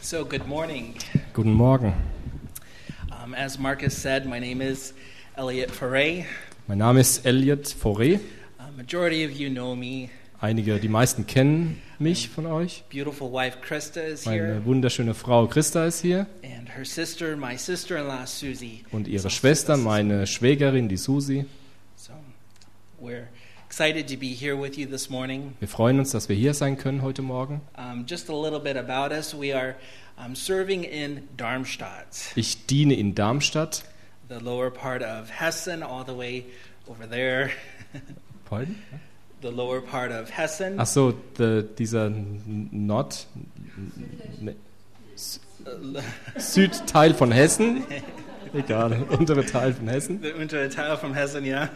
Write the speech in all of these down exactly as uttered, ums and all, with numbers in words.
So, good morning. Guten Morgen. Um, as Marcus said, my name is Elliot Foray. Mein Name ist Elliot Foray. A majority of you know me. Einige, die meisten kennen mich von euch. Beautiful wife Krista is Meine here. wunderschöne Frau Christa ist hier. And her sister, my sister-in-law Susie. Und is ihre also Schwester, with us. meine Schwägerin, die Susi. So, we're excited to be here with you this morning. Wir freuen uns, dass wir hier sein können heute Morgen. Um, just a little bit about us. We are um, serving in Darmstadt, Ich diene in Darmstadt. the lower part of Hessen, all the way over there. Pardon? The lower part of Hessen. Ach so, the, dieser Nord... Ne, Südteil von Hessen. Egal, untere Teil von Hessen. The untere Teil from Hessen, yeah.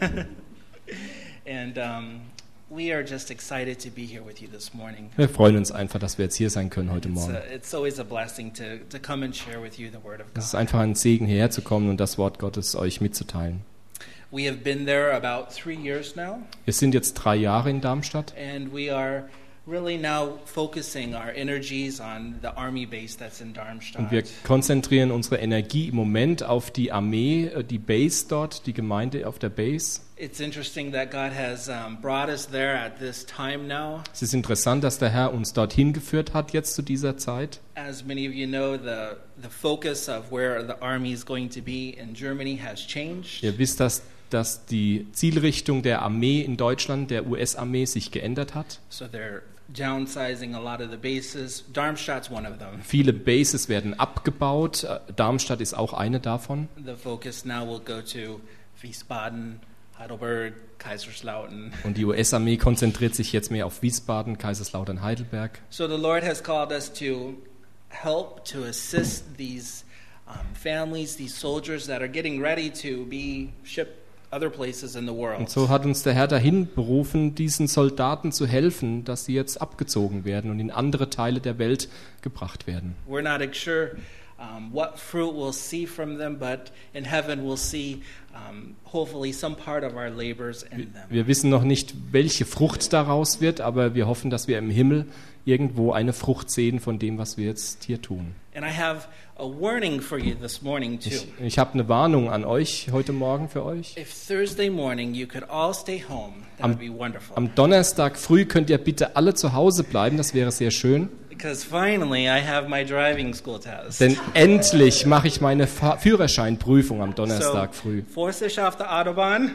And um, we are just excited to be here with you this morning. Wir freuen uns einfach, dass wir jetzt hier sein können heute It's, Morgen. a, it's always a blessing to, to come and share with you the Word of Es ist God. einfach ein Segen, hierher zu kommen und das Wort Gottes euch mitzuteilen. We have been there about three years now, Wir sind jetzt drei Jahre in Darmstadt and we are really now focusing our energies on the army base that's in und Darmstadt. wir konzentrieren unsere Energie im Moment auf die Armee, äh, die Base dort, die Gemeinde auf der Base. It's interesting that God has um, brought us there at this time now. Es ist interessant, dass der Herr uns dorthin geführt hat jetzt zu dieser Zeit. As many of you know, the, the focus of where the army is going to be in Germany has changed. Ihr wisst, dass, dass die Zielrichtung der Armee in Deutschland, der U S-Armee, sich geändert hat. So they're downsizing a lot of the bases. Darmstadt's one of them. Viele Bases werden abgebaut. Äh, Darmstadt ist auch eine davon. The focus now will go to Wiesbaden, Heidelberg, Kaiserslautern. Und die U S-Armee konzentriert sich jetzt mehr auf Wiesbaden, Kaiserslautern, Heidelberg. So the Lord has called us to help, to assist these um, families, these soldiers that are getting ready to be shipped other places in the world. Und so hat uns der Herr dahin berufen, diesen Soldaten zu helfen, dass sie jetzt abgezogen werden und in andere Teile der Welt gebracht werden. We're not sure um, what fruit we'll see from them, but in heaven we'll see um, hopefully some part of our labors in them. Wir wissen noch nicht, welche Frucht daraus wird, aber wir hoffen, dass wir im Himmel irgendwo eine Frucht sehen von dem, was wir jetzt hier tun. And I have a warning for you this morning too. Ich, ich habe eine Warnung an euch heute Morgen für euch. If Thursday morning you could all stay home, that Am- would be wonderful. Am Donnerstag früh könnt ihr bitte alle zu Hause bleiben, das wäre sehr schön. Because finally I have my driving school test. Denn endlich mache ich meine Fa- Führerscheinprüfung am Donnerstag früh. Vorsicht auf der Autobahn.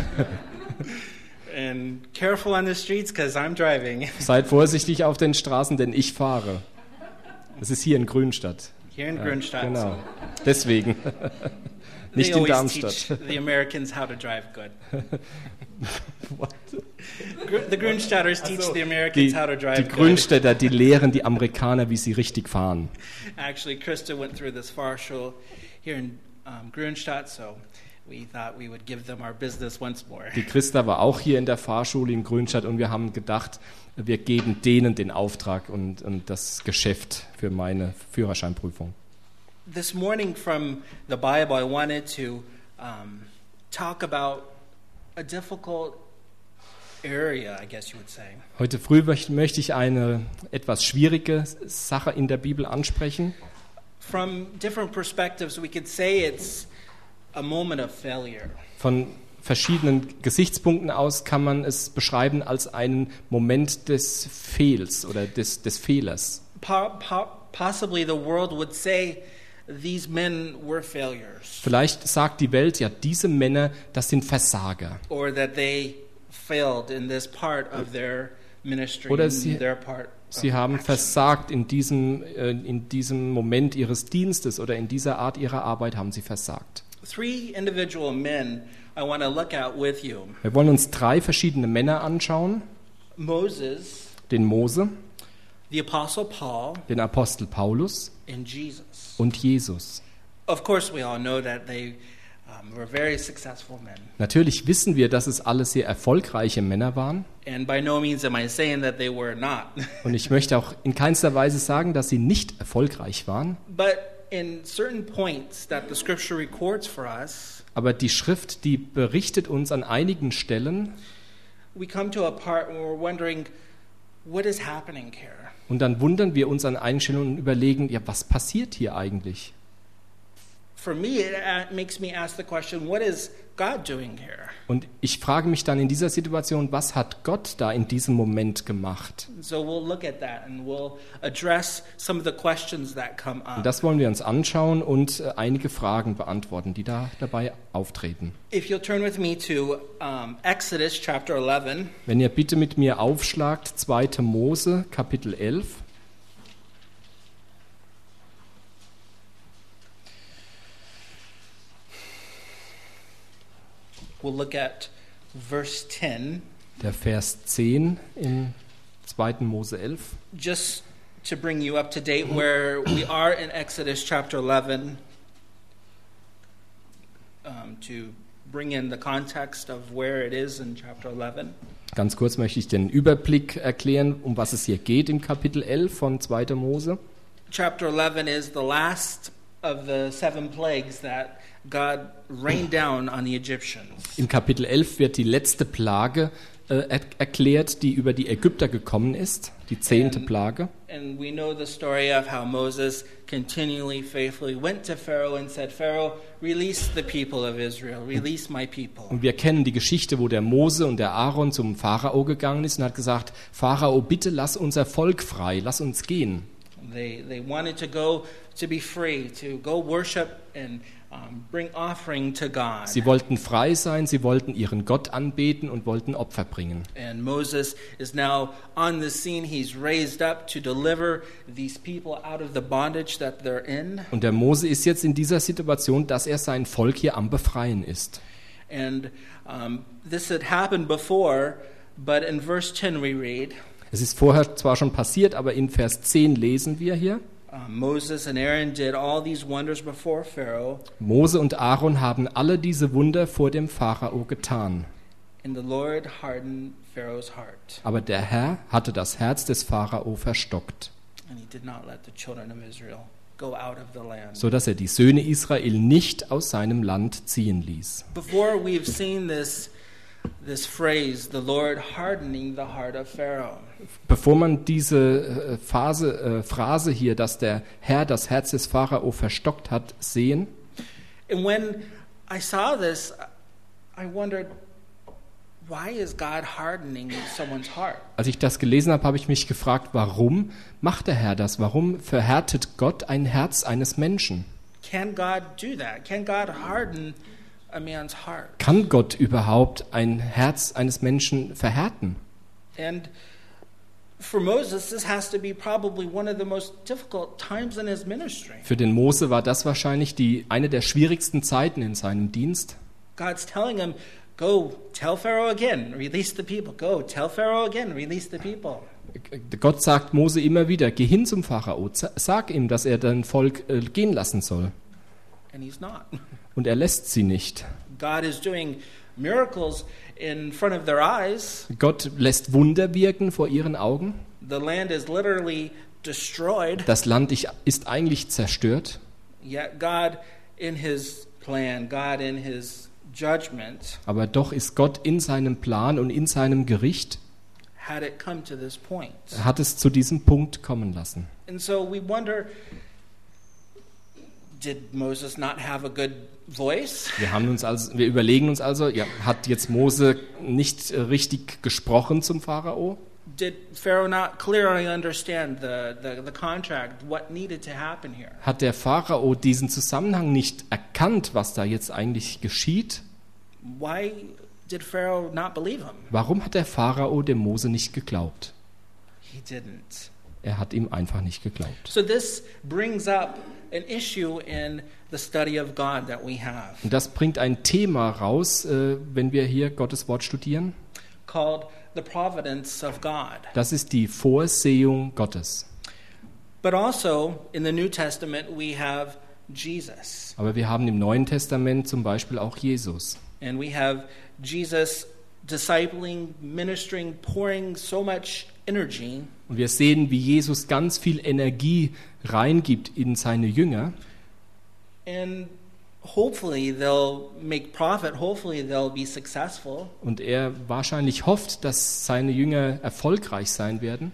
And careful on the streets because I'm driving. Seid vorsichtig auf den Straßen, denn ich fahre. Das ist hier in Grünstadt. Here in Ja, Grünstadt. genau. So Deswegen. they Nicht in always Darmstadt. teach the Americans how to drive good. What? Gr- The Grünstadters teach the Die, Americans how to drive die good. Grünstädter, die lehren die Amerikaner, wie sie richtig fahren. Actually, Krista went through this Fahrschule here in um, Grünstadt, so we thought we would give them our business once more. Die Christa war auch hier in der Fahrschule in Grünstadt und wir haben gedacht, wir geben denen den Auftrag und, und das Geschäft für meine Führerscheinprüfung. This morning from the Bible, I wanted to um, talk about a difficult area, I guess you would say. Heute früh möcht- möchte ich eine etwas schwierige Sache in der Bibel ansprechen. From different perspectives, we could say it's a moment of failure. Von verschiedenen Gesichtspunkten aus kann man es beschreiben als einen Moment des Fehls oder des, des Fehlers. Po- po- possibly the world would say these men were failures, Vielleicht sagt die Welt, ja, diese Männer, das sind Versager. or that they failed in this part of their ministry, Oder in sie- their part. Sie of haben action. versagt in diesem, äh, in diesem Moment ihres Dienstes oder in dieser Art ihrer Arbeit haben sie versagt. Three individual men I want to look at with you. Wir wollen uns drei verschiedene Männer anschauen. Moses, Den Mose, the Apostle Paul, den Apostel Paulus and Jesus. und Jesus. Of course, we all know that they um, were very successful men. Natürlich wissen wir, dass es alle sehr erfolgreiche Männer waren. And by no means am I saying that they were not. Und ich möchte auch in keinster Weise sagen, dass sie nicht erfolgreich waren. But in certain points that the scripture records for us, Aber die Schrift, die berichtet uns an einigen Stellen, we come to a part where we're wondering, what is happening here? Und dann wundern wir uns an einigen Stellen und überlegen, ja, was passiert hier eigentlich? For me, it uh, makes me ask the question, what is God doing here? Und ich frage mich dann in dieser Situation, was hat Gott da in diesem Moment gemacht? So we'll look at that and we'll address some of the questions that come up. Und das wollen wir uns anschauen und äh, einige Fragen beantworten, die da dabei auftreten. If you'll turn with me to um, Exodus chapter eleven. Wenn ihr bitte mit mir aufschlagt, zweite Mose, Kapitel elf. We'll look at verse ten. Der Vers zehn in zweite Mose elf. Just to bring you up to date where we are in Exodus chapter eleven, um, to bring in the context of where it is in chapter eleven. Ganz kurz möchte ich den Überblick erklären, um was es hier geht im Kapitel elf von zweite Mose. Chapter eleven is the last of the seven plagues that God rained down on the Egyptians. Im Kapitel elf wird die letzte Plage äh, er- erklärt, die über die Ägypter gekommen ist, die zehnte And- Plage. And we know the story of how Moses continually, faithfully went to Pharaoh and said, Pharaoh, release the people of Israel, release my people. Und wir kennen die Geschichte, wo der Mose und der Aaron zum Pharao gegangen ist und hat gesagt, Pharao, bitte lass unser Volk frei, lass uns gehen. They, they wanted to go to be free, to go worship and um, bring offering to God. Sie wollten frei sein, sie wollten ihren Gott anbeten und wollten Opfer bringen. And Moses is now on the scene. He's raised up to deliver these people out of the bondage that they're in. Und der Mose ist jetzt in dieser Situation, dass er sein Volk hier am Befreien ist. And um, this had happened before, but in verse ten we read, Es ist vorher zwar schon passiert, aber in Vers zehn lesen wir hier, uh, Moses and Aaron did all these wonders before Pharaoh, Mose und Aaron haben alle diese Wunder vor dem Pharao getan. and the Lord hardened Pharaoh's heart, Aber der Herr hatte das Herz des Pharao verstockt, and he did not let the children of Israel go out of the land. so dass er die Söhne Israel nicht aus seinem Land ziehen ließ. Before we've seen this, this phrase, the Lord hardening the heart of Pharaoh. Bevor man diese äh, Phase, äh, Phrase hier, dass der Herr das Herz des Pharao verstockt hat, sehen, And when I saw this, I wondered, why is God hardening someone's heart? als ich das gelesen habe, habe ich mich gefragt, warum macht der Herr das? Warum verhärtet Gott ein Herz eines Menschen? Can God do that? Can God harden a man's heart? Kann Gott überhaupt ein Herz eines Menschen verhärten? And for Moses, this has to be probably one of the most difficult times in his ministry. Für den Mose war das wahrscheinlich die, eine der schwierigsten Zeiten in seinem Dienst. God's telling him, go tell Pharaoh again, release the people. Go tell Pharaoh again, release the people. Gott sagt Mose immer wieder, geh hin zum Pharao, z- sag ihm, dass er dein Volk äh, gehen lassen soll. And he's not. Und er lässt sie nicht. God is doing miracles in front of their eyes. Gott lässt Wunder wirken vor ihren Augen. The land is literally destroyed. Das Land ich- ist eigentlich zerstört. Yet God in his plan, God in his judgment, Aber doch ist Gott in seinem Plan und in seinem Gericht, had it come to this point. hat es zu diesem Punkt kommen lassen. And so we wonder, did Moses not have a good voice? Wir, haben uns also, wir überlegen uns also, ja, hat jetzt Mose nicht äh, richtig gesprochen zum Pharao? Did Pharaoh not clearly understand the, the, the contract, what needed to happen here? Hat der Pharao diesen Zusammenhang nicht erkannt, was da jetzt eigentlich geschieht? Why did Pharaoh not believe him? Warum hat der Pharao dem Mose nicht geglaubt? He didn't. Er hat ihm einfach nicht geglaubt. So this brings up an issue in the study of God that we have, Und das bringt ein Thema raus, äh, wenn wir hier Gottes Wort studieren. called the providence of God. Das ist die Vorsehung Gottes. But also in the New Testament we have Jesus. Aber wir haben im Neuen Testament zum Beispiel auch Jesus. And we have Jesus discipling, ministering, pouring so much energy Und wir sehen, wie Jesus ganz viel Energie reingibt in seine Jünger. and hopefully they'll make profit, hopefully they'll be successful. Und er wahrscheinlich hofft, dass seine Jünger erfolgreich sein werden.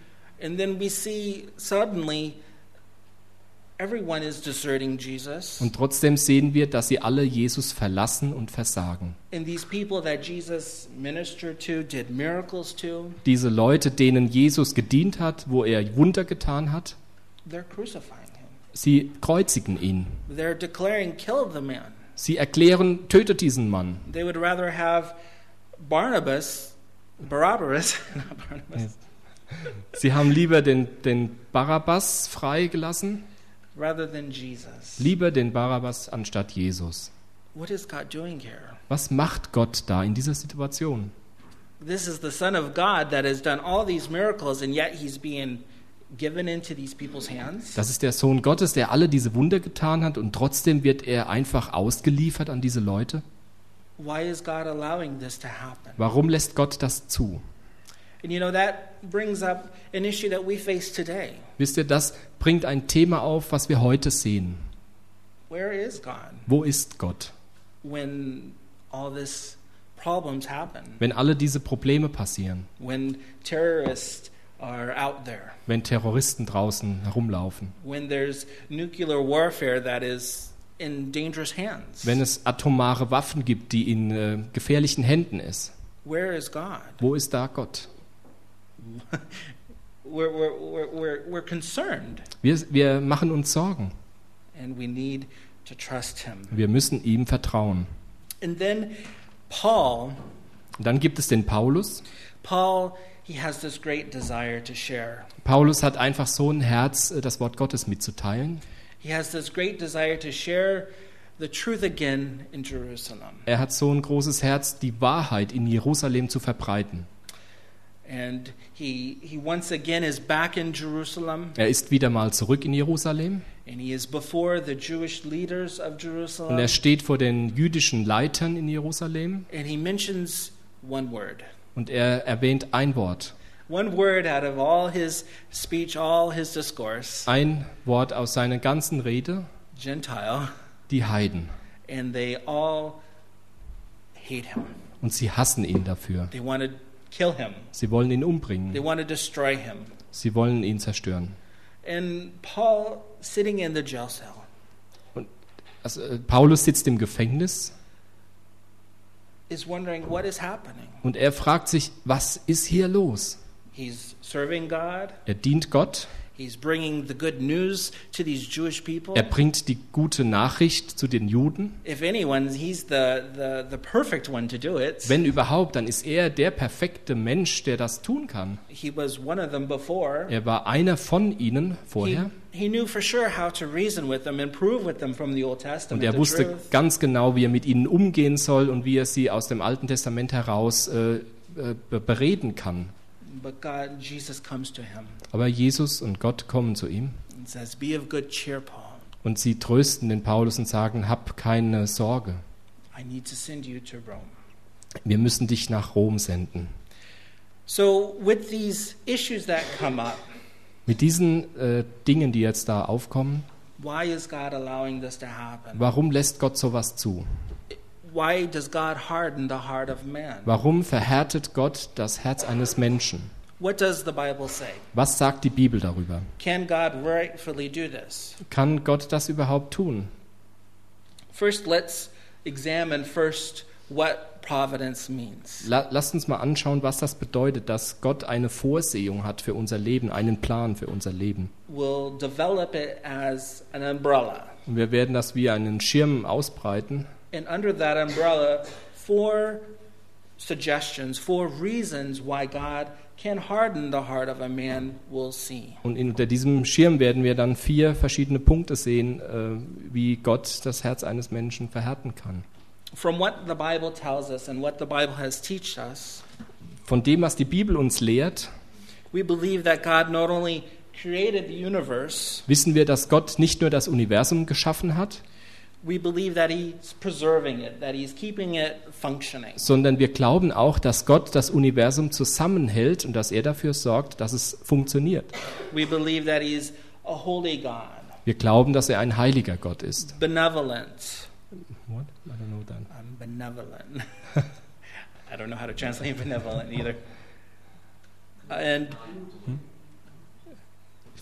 And then we see suddenly everyone is deserting Jesus. Und trotzdem sehen wir, dass sie alle Jesus verlassen und versagen. And these people that Jesus ministered to, did miracles to, Diese Leute, denen Jesus gedient hat, wo er Wunder getan hat, they're crucifying him. sie kreuzigen ihn. They're declaring, kill the man. Sie erklären, tötet diesen Mann. They would rather have Barnabas, Barabbas, not Barnabas, Sie haben lieber den, den Barabbas freigelassen, rather than Jesus. lieber den Barabbas anstatt Jesus. What is God doing here? Was macht Gott da in dieser Situation? This is the Son of God that has done all these miracles, and yet he's being given into these people's hands. Das ist der Sohn Gottes, der alle diese Wunder getan hat und trotzdem wird er einfach ausgeliefert an diese Leute. Why is God allowing this to happen? Warum lässt Gott das zu? And you know, that brings up an issue that we face today. Wisst ihr, das bringt ein Thema auf, was wir heute sehen. Where is God Wo ist Gott, when all these problems happen? wenn alle diese Probleme passieren, When terrorists are out there? wenn Terroristen draußen herumlaufen, When there's nuclear warfare that is in dangerous hands? wenn es atomare Waffen gibt, die in äh, gefährlichen Händen ist? Where is God? Wo ist da Gott? We're, we're, we're, we're, we're concerned, Wir, wir machen uns Sorgen. and we need to trust him. Wir müssen ihm vertrauen. And then Paul, Und dann gibt es den Paulus. Paul, he has this great desire to share. Paulus hat einfach so ein Herz, äh, das Wort Gottes mitzuteilen. He has this great desire to share the truth again in Jerusalem. Er hat so ein großes Herz, die Wahrheit in Jerusalem zu verbreiten. And he, he once again is back in Jerusalem, Er ist wieder mal zurück in Jerusalem and he is before the Jewish leaders of und Jerusalem, er steht vor den jüdischen Leitern in Jerusalem and he mentions one word. und er erwähnt ein Wort. One word out of all his speech, all his discourse, Ein Wort aus seiner ganzen Rede, Gentile, die Heiden. and they all hate him. Und sie hassen ihn dafür. They want to kill him. Sie wollen ihn They umbringen. want to destroy him. Sie wollen ihn zerstören. And Paul, sitting in the jail cell, Also, äh, Paulus sitzt im Gefängnis is wondering what is happening. und er fragt sich, was ist hier los? He's serving God. Er dient Gott, He's bringing the good news to these Jewish people. er bringt die gute Nachricht zu den Juden. If anyone, he's the, the, the perfect one to do it. Wenn überhaupt, dann ist er der perfekte Mensch, der das tun kann. He was one of them before. Er war einer von ihnen He, vorher he knew for sure how to reason with them and prove with them from the Old und Testament er the wusste truth. ganz genau, wie er mit ihnen umgehen soll und wie er sie aus dem Alten Testament heraus äh, äh, bereden kann. But God, Jesus comes to him Aber Jesus und Gott kommen zu ihm and says, "Be of good cheer, Paul. und sie trösten den Paulus und sagen, hab keine Sorge, I need to send you to Rome." wir müssen dich nach Rom senden. So with these issues that come up, Mit diesen äh, Dingen, die jetzt da aufkommen, why is God allowing this to happen? warum lässt Gott sowas zu? Why does God harden the heart of man? Warum verhärtet Gott das Herz eines Menschen? What does the Bible say? Was sagt die Bibel darüber? Can God rightfully do this? Kann Gott das überhaupt tun? First, let's examine first what providence means. La lasst uns mal anschauen, was das bedeutet, dass Gott eine Vorsehung hat für unser Leben, einen Plan für unser Leben. We'll develop it as an umbrella. Und wir werden das wie einen Schirm ausbreiten. And under that umbrella, four suggestions, four reasons why God can harden the heart of a man will see. Und unter diesem Schirm werden wir dann vier verschiedene Punkte sehen, äh, wie Gott das Herz eines Menschen verhärten kann. From what the Bible tells us and what the Bible has taught us, Von dem, was die Bibel uns lehrt, we believe that God not only created the universe, wissen wir, dass Gott nicht nur das Universum geschaffen hat, we believe that He's preserving it, that He's keeping it functioning. sondern wir glauben auch, dass Gott das Universum zusammenhält und dass er dafür sorgt, dass es funktioniert. We believe that He's a holy God, Wir glauben, dass er ein heiliger Gott ist. benevolent. What? I don't know that. I'm benevolent. I don't know how to translate benevolent either. And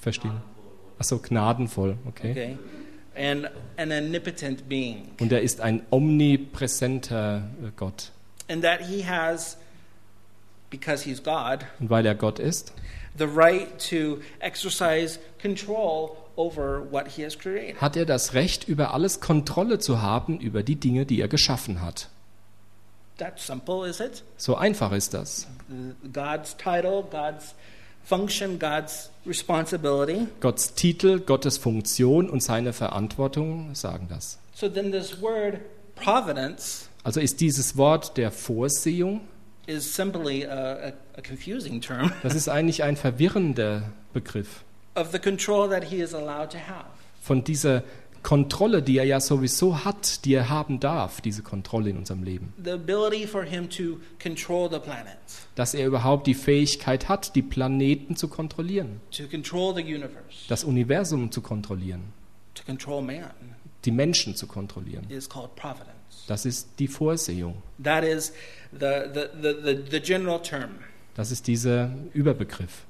verstehen. Achso, gnadenvoll, okay. Okay. And an omnipotent being. Und er ist ein omnipräsenter Gott. And that he has, because he's God, Und weil er Gott ist, the right to exercise control over what he has created. hat er das Recht, über alles Kontrolle zu haben, über die Dinge, die er geschaffen hat. That's simple, is it? So einfach ist das. God's title, God's function, God's responsibility. Gottes Titel, Gottes Funktion und seine Verantwortung sagen das. So then this word providence Also ist dieses Wort der Vorsehung, is simply a, a, a confusing term das ist eigentlich ein verwirrender Begriff of the control that he is allowed to have. von dieser Kontrolle, die er ja sowieso hat, die er haben darf, diese Kontrolle in unserem Leben. The ability for him to control the planets, Dass er überhaupt die Fähigkeit hat, die Planeten zu kontrollieren, to control the universe, das Universum zu kontrollieren, to control man, die Menschen zu kontrollieren. is called providence. Das ist die Vorsehung. That is the, the, the, the, the general term. Das ist dieser Überbegriff.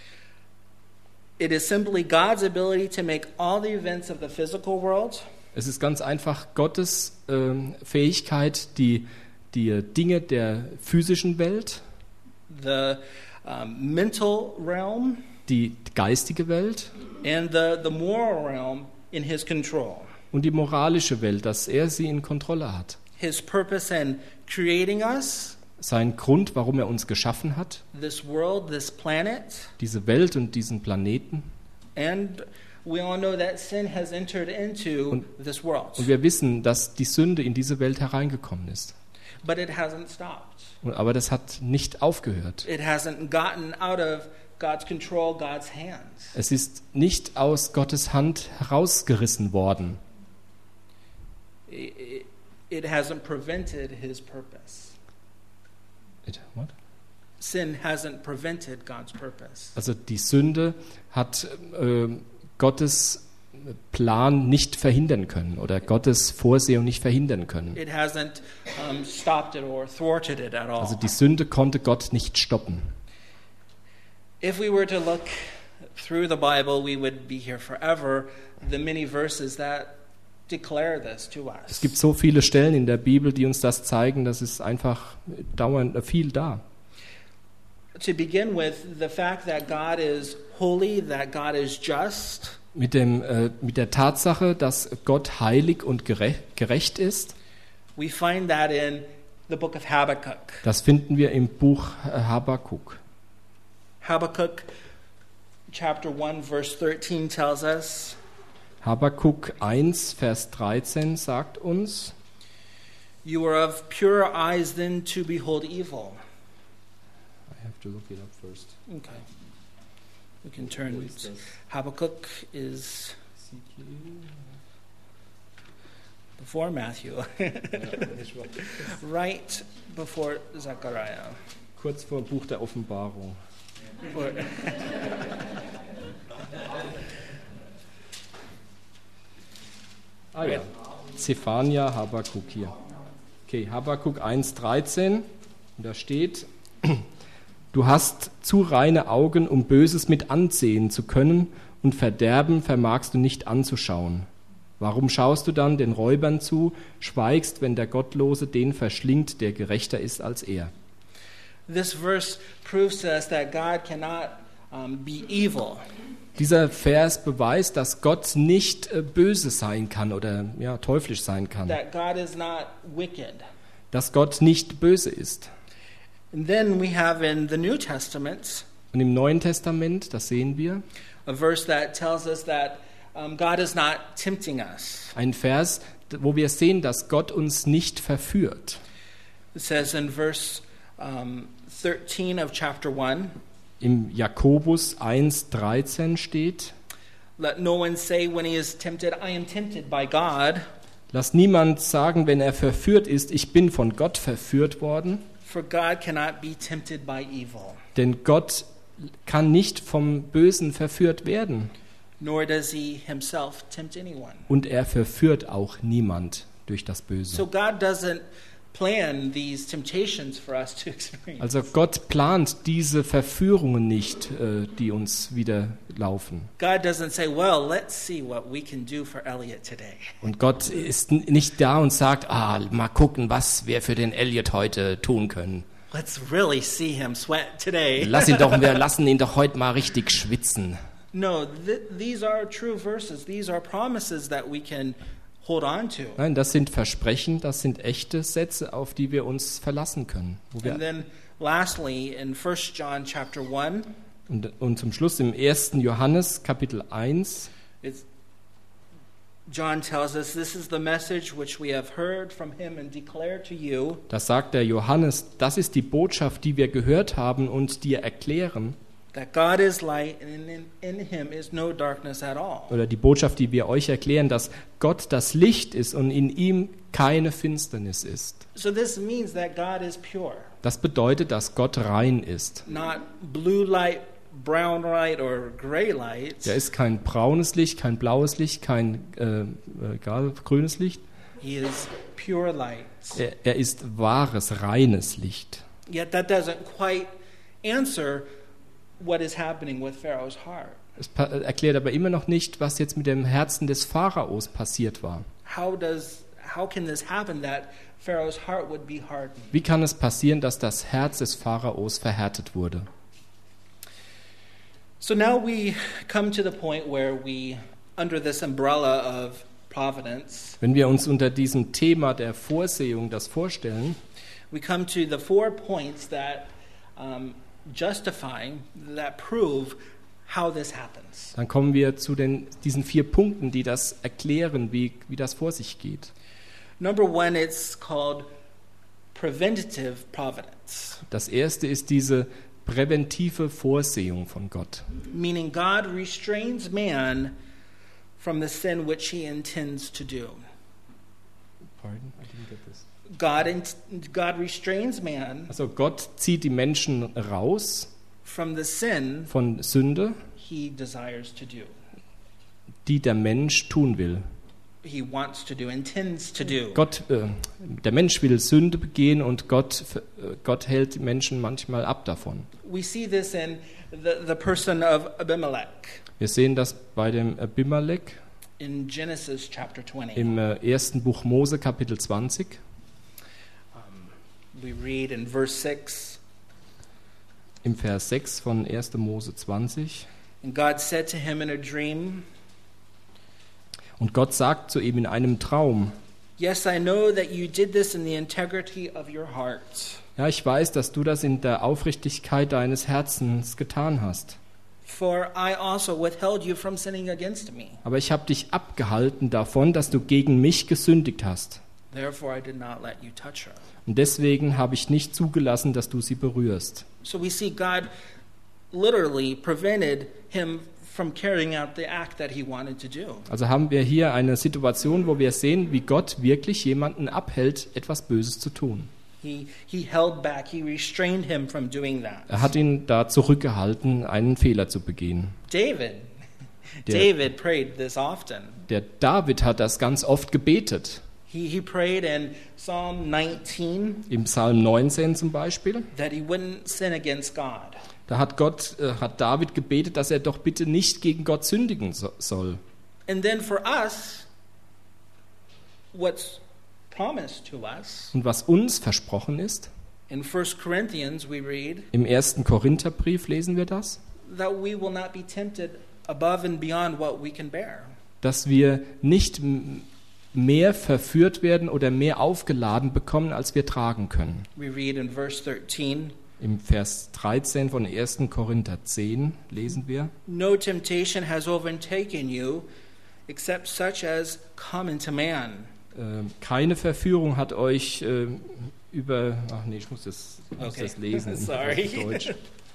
It is simply God's ability to make all the events of the physical world, Es ist ganz einfach Gottes ähm, Fähigkeit, die, die Dinge der physischen Welt, the um, mental realm, die geistige Welt and the, the moral realm in his control. und die moralische Welt, dass er sie in Kontrolle hat. His purpose in creating us, Sein Grund, warum er uns geschaffen hat, this world, this planet, diese Welt und diesen Planeten. and we all know that sin has entered into Und- this world. Und wir wissen, dass die Sünde in diese Welt hereingekommen ist. But it hasn't stopped. Und, aber das hat nicht aufgehört. It hasn't gotten out of God's control, God's hands. Es ist nicht aus Gottes Hand herausgerissen worden. It, it, it hasn't prevented his purpose. It, what? Sin hasn't prevented God's purpose. Also die Sünde hat äh, Gottes Plan nicht verhindern können oder Gottes Vorsehung nicht verhindern können. It hasn't um, stopped it or thwarted it at all. Also die Sünde konnte Gott nicht stoppen. If we were to look through the Bible, we would be here forever. The many verses that declare this to Es us. gibt so viele Stellen in der Bibel, die uns das zeigen, dass es einfach dauernd viel da. To begin with, the fact that God is holy, that God is just, Mit, dem, äh, mit der Tatsache, dass Gott heilig und gerecht, gerecht ist, we find that in the book of Habakkuk. das finden wir im Buch Habakuk. Habakkuk chapter one verse thirteen tells us, Habakuk eins, Vers dreizehn sagt uns, "You are of purer eyes than to behold evil." I have to look it up first. Okay. We can turn. Habakkuk is before Matthew. Right before Zechariah. Kurz vor Buch der Offenbarung. For- Ah ja, Zephania, Habakuk hier. Okay, Habakuk eins, dreizehn. Und da steht, du hast zu reine Augen, um Böses mit ansehen zu können, und Verderben vermagst du nicht anzuschauen. Warum schaust du dann den Räubern zu, schweigst, wenn der Gottlose den verschlingt, der gerechter ist als er? This verse proves to us that God cannot um, be evil. Dieser Vers beweist, dass Gott nicht äh, böse sein kann oder ja, teuflisch sein kann. That God is not wicked. Dass Gott nicht böse ist. And then we have in the New Testament Und im Neuen Testament, das sehen wir, a verse that tells us that um, God is not tempting us. ein Vers, wo wir sehen, dass Gott uns nicht verführt. It says in verse um, thirteen of chapter one, Im Jakobus eins, dreizehn steht, "Let no one say when he is tempted, I am tempted by God, lass niemand sagen, wenn er verführt ist, ich bin von Gott verführt worden, for God cannot be tempted by evil, denn Gott kann nicht vom Bösen verführt werden nor does he himself tempt anyone." und er verführt auch niemand durch das So Böse. God doesn't plan these temptations for us to experience. Also Gott plant diese Verführungen nicht, äh, die uns wieder laufen. God doesn't say, well, let's see what we can do for Elliot today. Und Gott ist n- nicht da und sagt, ah, mal gucken, was wir für den Elliot heute tun können. Let's really see him sweat today. Lass ihn doch, wir lassen ihn doch heute mal richtig schwitzen. No, th- these are true verses. These are promises that we can hold on to. Nein, das sind Versprechen, das sind echte Sätze, auf die wir uns verlassen können. Wo And wir, then lastly, in First John chapter one, und, und zum Schluss im ersten Johannes Kapitel eins, it's, John tells us, this is the message which we have heard from him and declare to you, da sagt der Johannes, das ist die Botschaft, die wir gehört haben und dir erklären, that God is light and in, in him is no darkness at all. oder die Botschaft, die wir euch erklären, dass Gott das Licht ist und in ihm keine Finsternis ist. So this means that God is pure, Das bedeutet, dass Gott rein ist. not blue light, brown light, or gray light. Der ist kein braunes Licht, kein blaues Licht, kein äh, egal, grünes Licht. He is pure light. Er, er ist wahres, reines Licht. Yet that doesn't quite answer what is happening with Pharaoh's heart. Es pa- erklärt aber immer noch nicht, was jetzt mit dem Herzen des Pharaos passiert war. How does how can this happen that Pharaoh's heart would be hardened? Wie kann es passieren, dass das Herz des Pharaos verhärtet wurde? So now we come to the point where we, under this umbrella of providence, Wenn wir uns unter diesem Thema der Vorsehung das vorstellen, we come to the four points that um, justify, that prove how this happens. dann kommen wir zu den, diesen vier Punkten, die das erklären, wie, wie das vor sich geht. Number one, it's called preventative providence, Das erste ist diese präventive Vorsehung von Gott. meaning God restrains man from the sin which he intends to do. Pardon? I didn't get this. God, in, God restrains man Also Gott zieht die Menschen raus from the sin von Sünde, he desires to do. die der Mensch tun will. He wants to do, intends to do. Gott, äh, der Mensch will Sünde begehen und Gott, äh, Gott hält die Menschen manchmal ab davon. We see this in the, the person of Abimelech Wir sehen das bei dem Abimelech in Genesis chapter twenty. im äh, ersten Buch Mose, Kapitel zwanzig. Um, we read in verse six, Im Vers sechs von ersten Mose zwanzig. and God said to him in a dream, Und Gott sagt zu ihm in einem Traum, yes, I know that you did this in the integrity of your heart. ja, ich weiß, dass du das in der Aufrichtigkeit deines Herzens getan hast. For I also withheld you from sinning against me. Aber ich habe dich abgehalten davon, dass du gegen mich gesündigt hast. Therefore I did not let you touch her. Und deswegen habe ich nicht zugelassen, dass du sie berührst. So we see God literally prevented him from carrying out the act that he wanted to do. Also haben wir hier eine Situation, wo wir sehen, wie Gott wirklich jemanden abhält, etwas Böses zu tun. He, he held back, he restrained him from doing that. Er hat ihn da zurückgehalten, einen Fehler zu begehen. David, Der- David prayed this often. Der David hat das ganz oft gebetet. He, he prayed in Psalm nineteen Im Psalm neunzehn zum Beispiel. that he wouldn't sin against God. Da hat Gott, äh, hat David gebetet, dass er doch bitte nicht gegen Gott sündigen so, soll. And then for us, what's promised to us, Und was uns versprochen ist, in First Corinthians we read im ersten Korintherbrief lesen wir das, that we will not be tempted above and beyond what we can bear. dass wir nicht m- mehr verführt werden oder mehr aufgeladen bekommen, als wir tragen können. We read in verse thirteen, Im Vers dreizehn von ersten Korinther zehn lesen wir, no temptation has overtaken you except such as common to man. äh, keine Verführung hat euch äh, über... Ach nee, ich muss das, ich muss Okay. das lesen. in Sorry. Deutsch.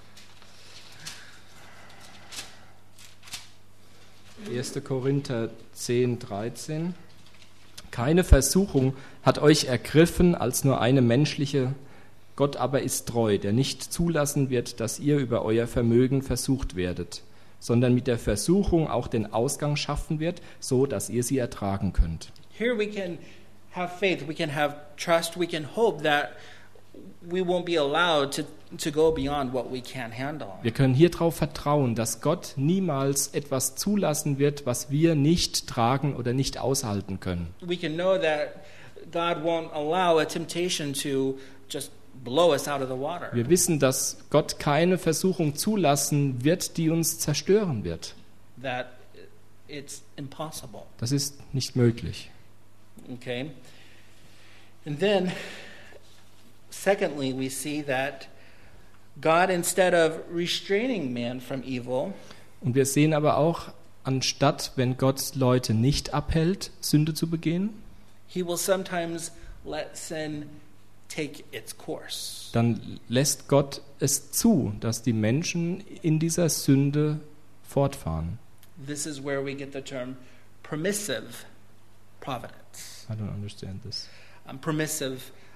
erster Korinther zehn, dreizehn. Keine Versuchung hat euch ergriffen als nur eine menschliche, Gott aber ist treu, der nicht zulassen wird, dass ihr über euer Vermögen versucht werdet, sondern mit der Versuchung auch den Ausgang schaffen wird, so dass ihr sie ertragen könnt. Here we can have faith, we can have trust, we can hope that we won't be allowed to, to go beyond what we can handle. Wir können hier darauf vertrauen, dass Gott niemals etwas zulassen wird, was wir nicht tragen oder nicht aushalten können. We can know that God won't allow a temptation to just blow us out of the water. Wir wissen, dass Gott keine Versuchung zulassen wird, die uns zerstören wird. That it's impossible. Das ist nicht möglich. Okay? And then, secondly, we see that God, instead of restraining man from evil, Und wir sehen aber auch, anstatt, wenn Gott Leute nicht abhält, Sünde zu begehen, he will sometimes let sin take its course. dann lässt Gott es zu, dass die Menschen in dieser Sünde fortfahren. This is where we get the term permissive providence. I don't understand this. Um, permissive.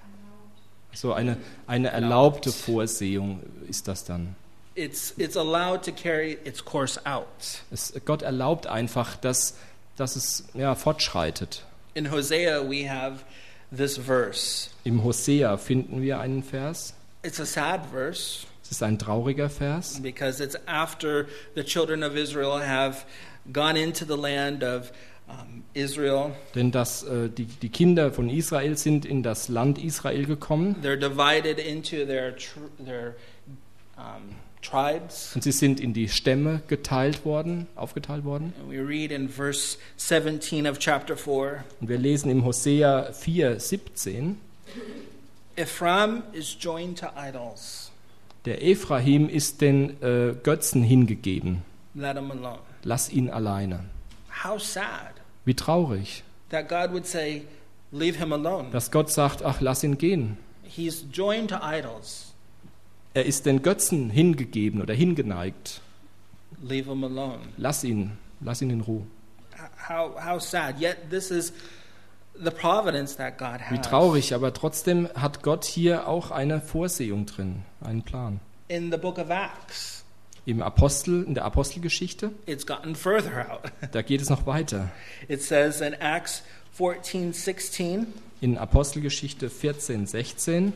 So eine, eine erlaubte Vorsehung ist das dann. It's it's allowed to carry its course out. Es, Gott erlaubt einfach, dass, dass es ja, fortschreitet. In Hosea we have this verse. Im Hosea finden wir einen Vers. It's a sad verse Es ist ein trauriger Vers, because it's after the children of Israel have gone into the land of um, Israel. denn dass, äh, die, die Kinder von Israel sind in das Land Israel gekommen They're divided into their tr- their um, tribes. und sie sind in die Stämme geteilt worden, aufgeteilt worden. And we read in verse seventeen of chapter four, Und wir lesen im Hosea vier siebzehn, Ephraim is joined to idols. der Ephraim ist den äh, Götzen hingegeben. Let him alone. Lass ihn alleine. How sad Wie traurig, that God would say, leave him alone. dass Gott sagt, ach, lass ihn gehen. He's joined to idols. Er ist den Götzen hingegeben oder hingeneigt. Leave him alone. Lass ihn, lass ihn in Ruhe. How how sad. Yet this is the providence that God Wie has. traurig, aber trotzdem hat Gott hier auch eine Vorsehung drin, einen Plan. In the book of Acts, Im Apostel, in der Apostelgeschichte, it's gotten further out. da geht es noch weiter. It says in Acts fourteen sixteen, In Apostelgeschichte vierzehn sechzehn,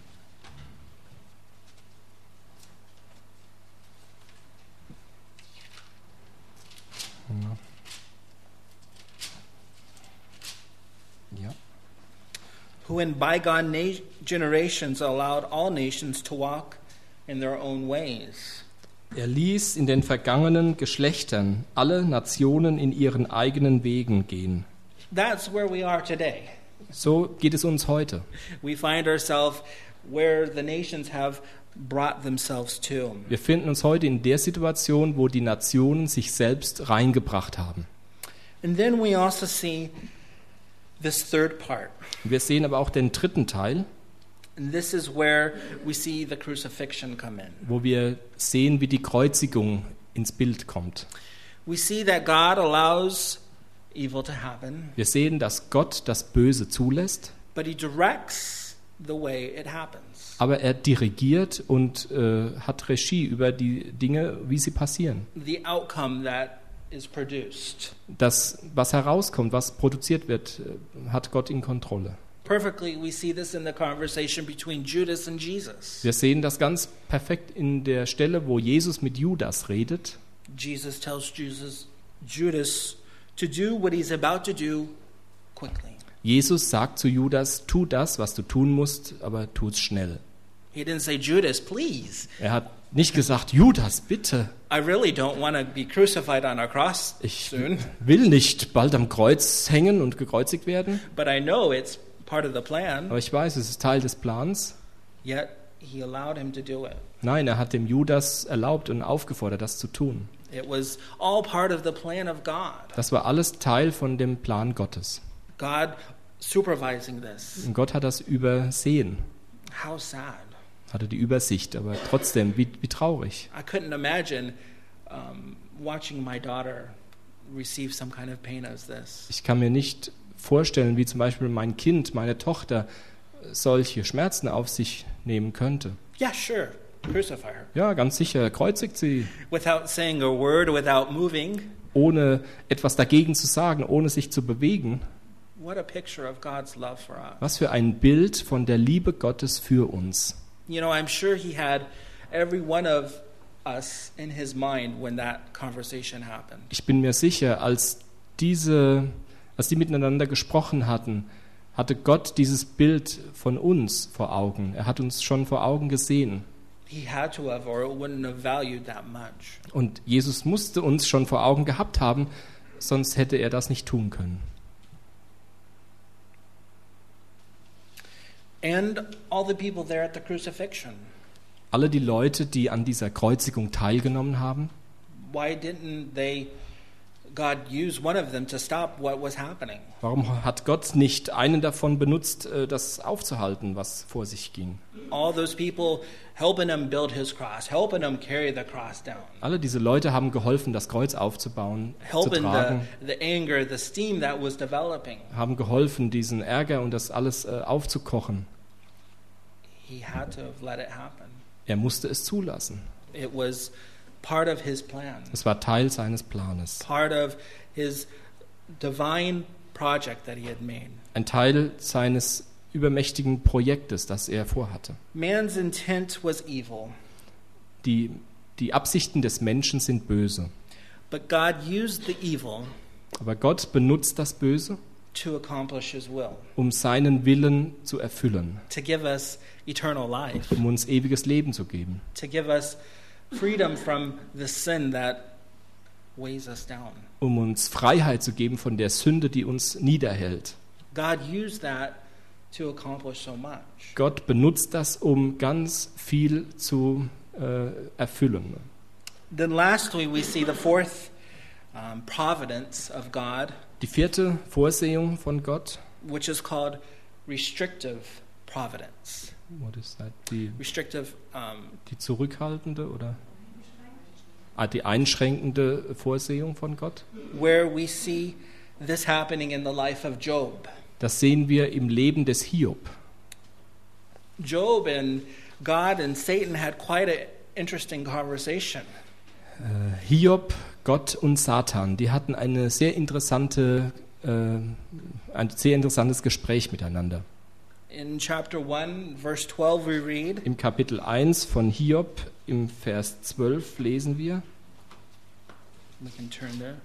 ja. who in bygone na- generations allowed all nations to walk in their own ways. Er ließ in den vergangenen Geschlechtern alle Nationen in ihren eigenen Wegen gehen. That's where we are today. So geht es uns heute. We find ourselves where the nations have brought themselves to. Wir finden uns heute in der Situation, wo die Nationen sich selbst reingebracht haben. And then we also see this third part. Wir sehen aber auch den dritten Teil, And this is where we see the crucifixion come in. wo wir sehen, wie die Kreuzigung ins Bild kommt. We see that God allows evil to happen, Wir sehen, dass Gott das Böse zulässt, but he directs the way it happens. aber er dirigiert und äh, hat Regie über die Dinge, wie sie passieren. The outcome that is produced. Das, was herauskommt, was produziert wird, äh, hat Gott in Kontrolle. Perfectly, we see this in the conversation between Judas and Jesus. Wir sehen das ganz perfekt in der Stelle, wo Jesus mit Judas redet. Jesus tells Jesus, Judas to do what he's about to do quickly. Jesus sagt zu Judas, tu das, was du tun musst, aber tu es schnell. He didn't say, Judas, please. Er hat nicht gesagt, Judas, bitte, I really don't want to be crucified on a cross ich soon, will nicht bald am Kreuz hängen und gekreuzigt werden, but I know it's part of the plan. aber ich weiß, es ist Teil des Plans. Yet he allowed him to do it. Nein, er hat dem Judas erlaubt und aufgefordert, das zu tun. It was all part of the plan of God. Das war alles Teil von dem Plan Gottes. God supervising this. Und Gott hat das übersehen, How sad. hatte die Übersicht, aber trotzdem, wie, wie traurig. I couldn't imagine um, watching my daughter receive some kind of pain as this. Ich kann mir nicht vorstellen, wie zum Beispiel mein Kind, meine Tochter, solche Schmerzen auf sich nehmen könnte. Yeah, sure. Crucify her. Ja, ganz sicher, kreuzigt sie, Without saying a word, without moving. ohne etwas dagegen zu sagen, ohne sich zu bewegen. what a picture of God's love for us. Was für ein Bild von der Liebe Gottes für uns. You know, I'm sure he had every one of us in his mind when that conversation happened. Ich bin mir sicher, als diese, als die miteinander gesprochen hatten, hatte Gott dieses Bild von uns vor Augen. Er hat uns schon vor Augen gesehen. He had to have, or it wouldn't have valued that much. Und Jesus musste uns schon vor Augen gehabt haben, sonst hätte er das nicht tun können. And all the people there at the crucifixion. Alle die Leute, die an dieser Kreuzigung teilgenommen haben, Why didn't they, God use one of them to stop what was happening? warum hat Gott nicht einen davon benutzt, äh, das aufzuhalten, was vor sich ging? All those people helping him build his cross, helping him carry the cross down, Alle diese Leute haben geholfen, das Kreuz aufzubauen, zu helping the, tragen, the anger, the steam that was developing. haben geholfen, diesen Ärger und das alles äh, aufzukochen. He had to have let it happen. Er musste es zulassen. It was part of his plan, Es war Teil seines Planes. part of his divine project that he had made. Ein Teil seines übermächtigen Projektes, das er vorhatte. Man's intent was evil, Die, die Absichten des Menschen sind böse. but God used the evil Aber Gott benutzt das Böse, to accomplish his will, um seinen Willen zu erfüllen, to give us eternal life, um uns ewiges Leben zu geben, to give us freedom from the sin that weighs us down. um uns Freiheit zu geben von der Sünde, die uns niederhält. God used that to accomplish so much. Gott benutzt das, um ganz viel zu äh, erfüllen. Then lastly, we see the fourth um, providence of God, Die vierte Vorsehung von Gott, which is called restrictive providence. what is that? Die, Restrictive, um, die zurückhaltende oder ah, die einschränkende Vorsehung von Gott. where we see this happening in the life of Job. Das sehen wir im Leben des Hiob. Job and God and Satan had quite an interesting conversation. Äh, Hiob, Gott und Satan, die hatten eine sehr interessante, äh, ein sehr interessantes Gespräch miteinander. In chapter one, verse twelve, we read, Im Kapitel eins von Hiob, im Vers zwölf lesen wir, we can turn there.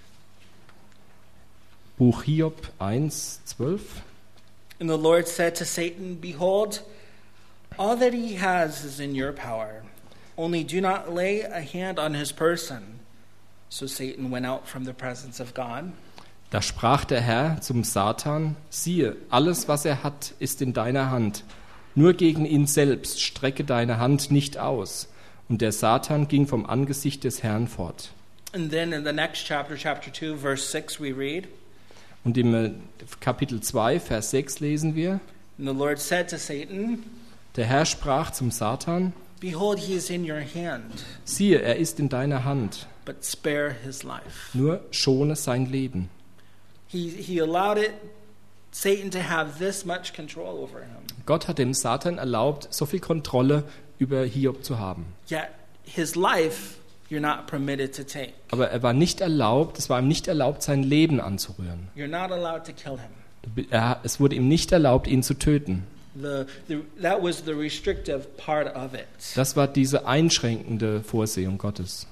Buch Hiob eins, zwölf. And the Lord said to Satan, Behold, all that he has is in your power. Only do not lay a hand on his person. So Satan went out from the presence of God. Da sprach der Herr zum Satan, siehe, alles, was er hat, ist in deiner Hand. Nur gegen ihn selbst strecke deine Hand nicht aus. Und der Satan ging vom Angesicht des Herrn fort. And then in the next chapter, chapter two, verse six, we read, Und im äh, Kapitel zwei, Vers sechs lesen wir, And the Lord said to Satan, der Herr sprach zum Satan, Behold, he is in your hand, siehe, er ist in deiner Hand, but spare his life. nur schone sein Leben. He, he allowed it, Satan to have this much control over him. Gott hat dem Satan erlaubt, so viel Kontrolle über Hiob zu haben. Yet his life you're not permitted to take. Aber er war nicht erlaubt, es war ihm nicht erlaubt, sein Leben anzurühren. You're not allowed to kill him. Er, es wurde ihm nicht erlaubt, ihn zu töten. The, the, that was the restrictive part of it. Das war diese einschränkende Vorsehung Gottes.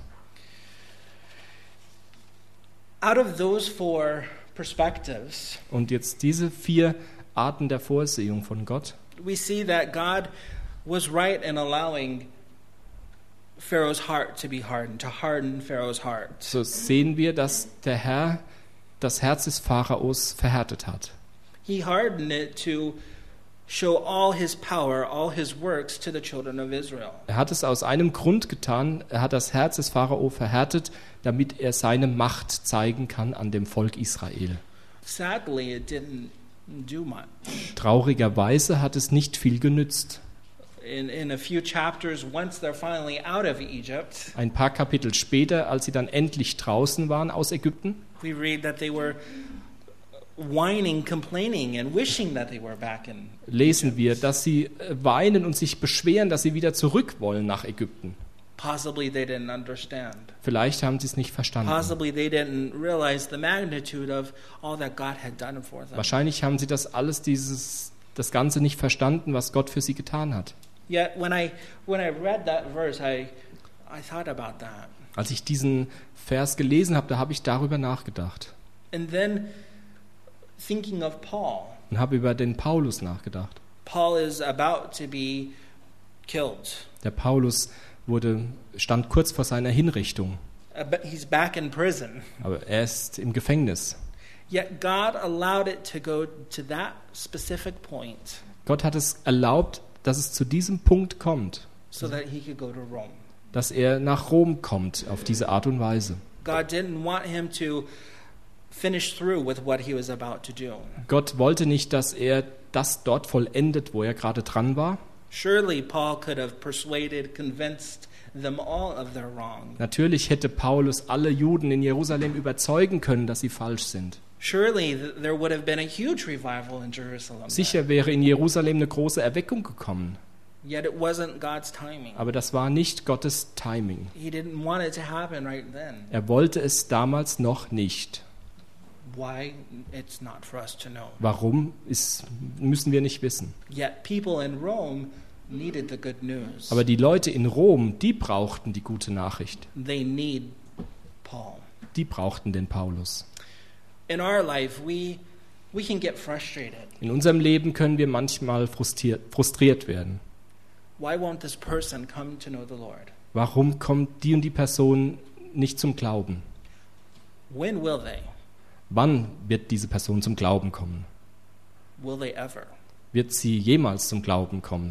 Out of those four perspectives, Und jetzt diese vier Arten der Vorsehung von Gott. we see that God was right in allowing Pharaoh's heart to be hardened, to harden Pharaoh's heart. So sehen wir, dass der Herr das Herz des Pharaos verhärtet hat. He hardened it to show all his power, all his works to the children of Israel. Er hat es aus einem Grund getan. Er hat das Herz des Pharao verhärtet, damit er seine Macht zeigen kann an dem Volk Israel. Sadly, it didn't do much. Traurigerweise hat es nicht viel genützt. In, in a few chapters, once they're finally out of Egypt, Ein paar Kapitel später, als sie dann endlich draußen waren aus Ägypten, we read that they were whining, complaining, and wishing that they were back in. lesen wir, dass sie äh, weinen und sich beschweren, dass sie wieder zurück wollen nach Ägypten. Possibly they didn't understand. Vielleicht haben sie es nicht verstanden. Possibly they didn't realize the magnitude of all that God had done for them. Wahrscheinlich haben sie das alles, dieses, das Ganze nicht verstanden, was Gott für sie getan hat. Yet when I when I read that verse, I I thought about that. Als ich diesen Vers gelesen habe, da habe ich darüber nachgedacht. And then thinking of Paul. Und habe über den Paulus nachgedacht. Paul is about to be killed. Der Paulus wurde, stand kurz vor seiner Hinrichtung. Uh, but he's back in prison. Aber er ist im Gefängnis. Yet God allowed it to go to that specific point. Gott hat es erlaubt, dass es zu diesem Punkt kommt, So that he could go to Rome. dass er nach Rom kommt auf diese Art und Weise. God didn't want him to finish through with what he was about to do. Gott wollte nicht, dass er das dort vollendet, wo er gerade dran war. Surely Paul could have persuaded, convinced them all of their wrong. Natürlich hätte Paulus alle Juden in Jerusalem überzeugen können, dass sie falsch sind. Surely th- there would have been a huge revival in Jerusalem. then. Sicher wäre in Jerusalem eine große Erweckung gekommen, Yet it wasn't God's timing. aber das war nicht Gottes Timing. He didn't want it to happen right then. Er wollte es damals noch nicht. Why? It's not for us to know. Warum, ist, müssen wir nicht wissen. Yet people in Rome needed the good news. Aber die Leute in Rom, die brauchten die gute Nachricht. They need Paul. Die brauchten den Paulus. In our life, we we can get frustrated. In unserem Leben können wir manchmal frustriert, frustriert werden. Why won't this person come to know the Lord? Warum kommt die und die Person nicht zum Glauben? When will they? Wann wird diese Person zum Glauben kommen? Will they ever? Wird sie jemals zum Glauben kommen?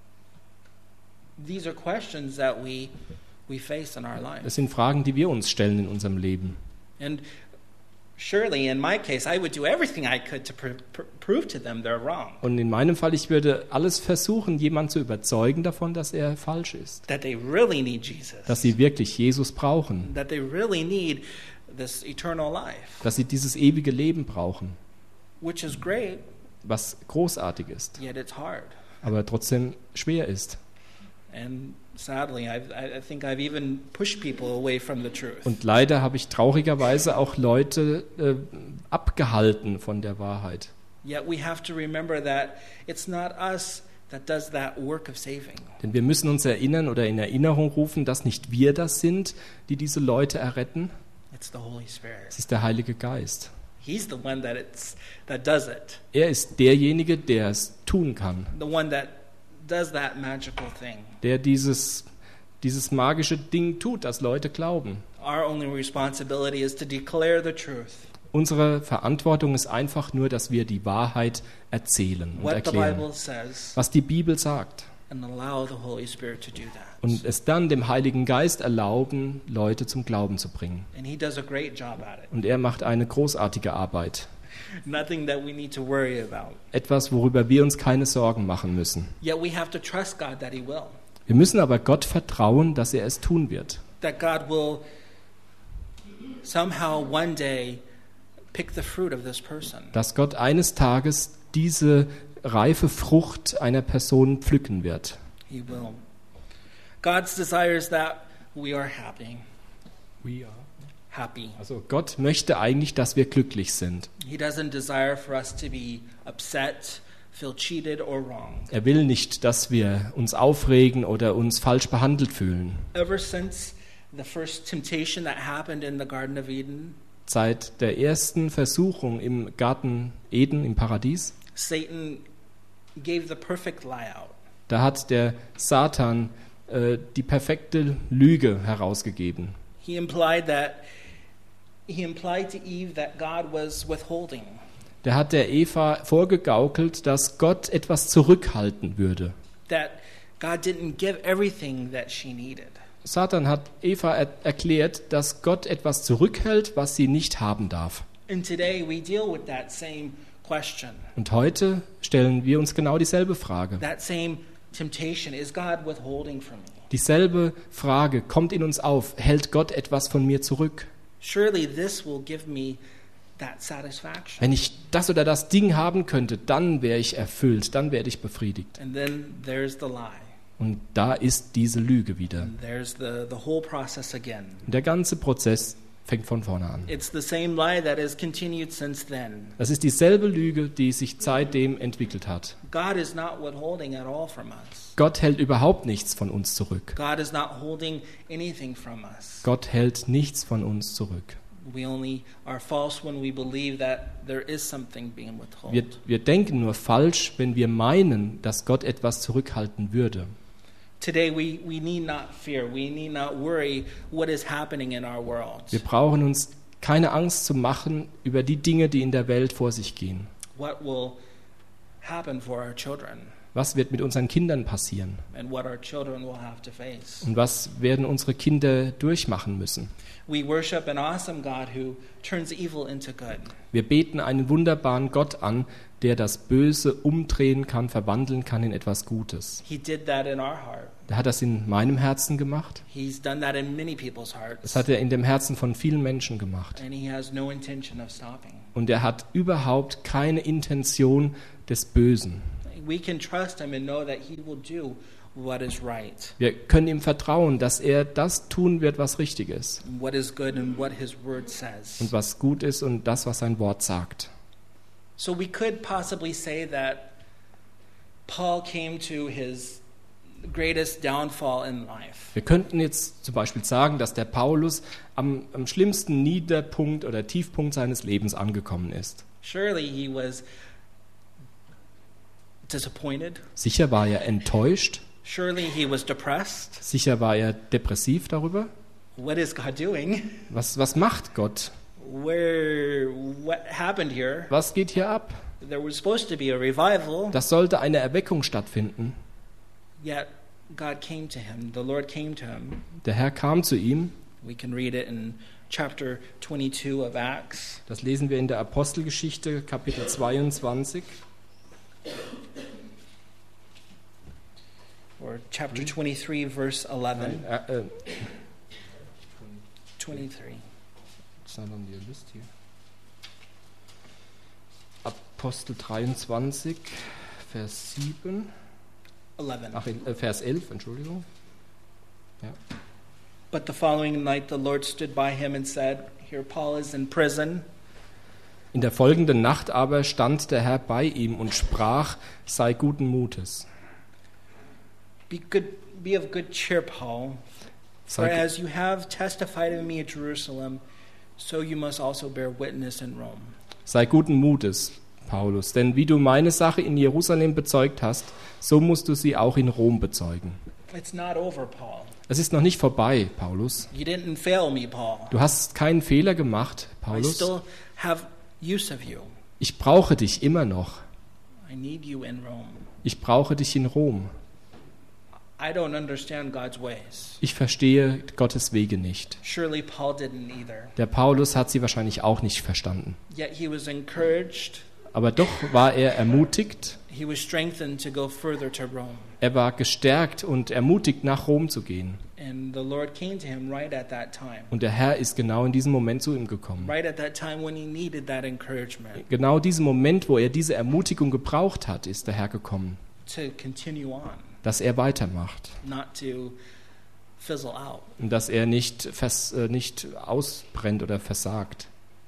These are questions that we we face in our Das lives. sind Fragen, die wir uns stellen in unserem Leben. And surely in my case, I would do everything I could to pr- pr- prove to them they're wrong. Und in meinem Fall, ich würde alles versuchen, jemanden zu überzeugen davon, dass er falsch ist. That they really need Jesus. Dass sie wirklich Jesus brauchen. That they really need this eternal life, Dass sie dieses ewige Leben brauchen. which is great, Was großartig ist, yet it's hard. aber trotzdem schwer ist. And sadly, I've, I I think I've even pushed people away from the truth. Und leider habe ich traurigerweise auch Leute äh, abgehalten von der Wahrheit. Yet we have to remember that it's not us that does that work of saving. Denn wir müssen uns erinnern oder in Erinnerung rufen, dass nicht wir das sind, die diese Leute erretten. It's the Holy Spirit. Es ist der Heilige Geist. He's the one that it's that does it. Er ist derjenige, der es tun kann, The one that does that magical thing. der dieses, dieses magische Ding tut, dass Leute glauben. Our only responsibility is to declare the truth. Unsere Verantwortung ist einfach nur, dass wir die Wahrheit erzählen und What the erklären, Bible says, was die Bibel sagt. and allow the Holy Spirit to do that. Und es dann dem Heiligen Geist erlauben, Leute zum Glauben zu bringen. And he does a great job at it. Und er macht eine großartige Arbeit. Nothing that we need to worry about. Etwas, worüber wir uns keine Sorgen machen müssen. Yet we have to trust God that he will. Wir müssen aber Gott vertrauen, dass er es tun wird. That God will somehow one day pick the fruit of this person. Dass Gott eines Tages diese reife Frucht einer Person pflücken wird. He will. God's desire is that we are happy. Happy. Also Gott möchte eigentlich, dass wir glücklich sind. He doesn't desire for us to be upset, feel cheated or wrong. Er will nicht, dass wir uns aufregen oder uns falsch behandelt fühlen. Ever since the first temptation that happened in the Garden of Eden, Seit der ersten Versuchung im Garten Eden, im Paradies, Satan gave the perfect lie out. da hat der Satan äh, die perfekte Lüge herausgegeben. He implied that he implied to Eve that God was withholding. Der hat der Eva vorgegaukelt, dass Gott etwas zurückhalten würde. That God didn't give everything that she needed. Satan hat Eva er- erklärt, dass Gott etwas zurückhält, was sie nicht haben darf. And today we deal with that same question. Und heute stellen wir uns genau dieselbe Frage. That same temptation, is God withholding from me? Dieselbe Frage kommt in uns auf. Hält Gott etwas von mir zurück? Surely this will give me that satisfaction. Wenn ich das oder das Ding haben könnte, dann wäre ich erfüllt, dann werde ich befriedigt. And then there's the lie. Und da ist diese Lüge wieder. And there's the, the whole process again. Und der ganze Prozess fängt von vorne an. It's the same lie that has continued since then. Das ist dieselbe Lüge, die sich seitdem entwickelt hat. God is not withholding at all from us. Gott hält überhaupt nichts von uns zurück. God is not holding anything from us. Gott hält nichts von uns zurück. We only are false when we believe that there is something being withheld. Wir, wir denken nur falsch, wenn wir meinen, dass Gott etwas zurückhalten würde. Today we, we need not fear. We need not worry what is happening in our world. Wir brauchen uns keine Angst zu machen über die Dinge, die in der Welt vor sich gehen. What will happen for our children Was wird mit unseren Kindern passieren? and what our children will have to face. Und was werden unsere Kinder durchmachen müssen? We worship an awesome God who turns evil into good. Wir beten einen wunderbaren Gott an, der das Böse umdrehen kann, verwandeln kann in etwas Gutes. He did that in our heart. Der hat das in meinem Herzen gemacht. He's done that in many people's hearts. Das hat er in dem Herzen von vielen Menschen gemacht. And he has no intention of stopping. Und er hat überhaupt keine Intention des Bösen. We can trust him and know that he will do what is right, Wir können ihm vertrauen, dass er das tun wird, was richtig ist. what is good, and what his word says. Und was gut ist und das, was sein Wort sagt. So we could possibly say that Paul came to his greatest downfall in life. Wir könnten jetzt zum Beispiel sagen, dass der Paulus am, am schlimmsten Niederpunkt oder Tiefpunkt seines Lebens angekommen ist. Surely he was disappointed. Sicher war er enttäuscht. Surely he was depressed. Sicher war er depressiv darüber. What is God doing? Was, was macht Gott? Where, what happened here? Was geht hier ab? There was supposed to be a revival, Das sollte eine Erweckung stattfinden. yet God came to him. The Lord came to him. Der Herr kam zu ihm. We can read it in chapter twenty-two of Acts. Das lesen wir in der Apostelgeschichte, Kapitel zweiundzwanzig. Or chapter twenty-three, verse eleven. Nein, äh, äh, twenty-three. was ist denn die Liste hier? Apostel dreiundzwanzig, Vers sieben. eleven. Ach, äh, Vers elf, Entschuldigung. Ja. But the following night the Lord stood by him and said, "Here Paul is in prison." In der folgenden Nacht aber stand der Herr bei ihm und sprach, sei guten Mutes. Be good, be of good cheer, Paul. For Sei, as you have testified of me at Jerusalem, so you must also bear witness in Rome. sei guten Mutes, Paulus, denn wie du meine Sache in Jerusalem bezeugt hast, so musst du sie auch in Rom bezeugen. It's not over, Paul. Es ist noch nicht vorbei, Paulus. You didn't fail me, Paul. Du hast keinen Fehler gemacht, I Paulus. still have use of you. Ich brauche dich immer noch. I need you in Rome. Ich brauche dich in Rom. I don't understand God's ways. Ich verstehe Gottes Wege nicht. Surely Paul didn't either. Der Paulus hat sie wahrscheinlich auch nicht verstanden. Yet he was encouraged. Aber doch war er ermutigt. He was strengthened to go further to Rome. Er war gestärkt und ermutigt, nach Rom zu gehen. And the Lord came to him right at that time. Und der Herr ist genau in diesem Moment zu ihm gekommen. Right at that time when he needed that encouragement Genau diesen Moment, wo er diese Ermutigung gebraucht hat, ist der Herr gekommen, to continue on, dass er weitermacht not to fizzle out. und dass er nicht, vers, äh, nicht ausbrennt oder versagt.